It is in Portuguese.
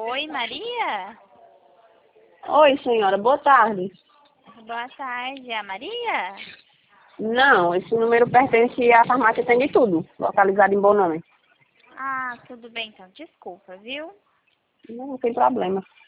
Oi, Maria? Oi, senhora, boa tarde. Boa tarde, é a Maria? Não, esse número pertence à farmácia Tem de Tudo, localizada em Bonome. Ah, tudo bem então. Desculpa, viu? Não tem problema.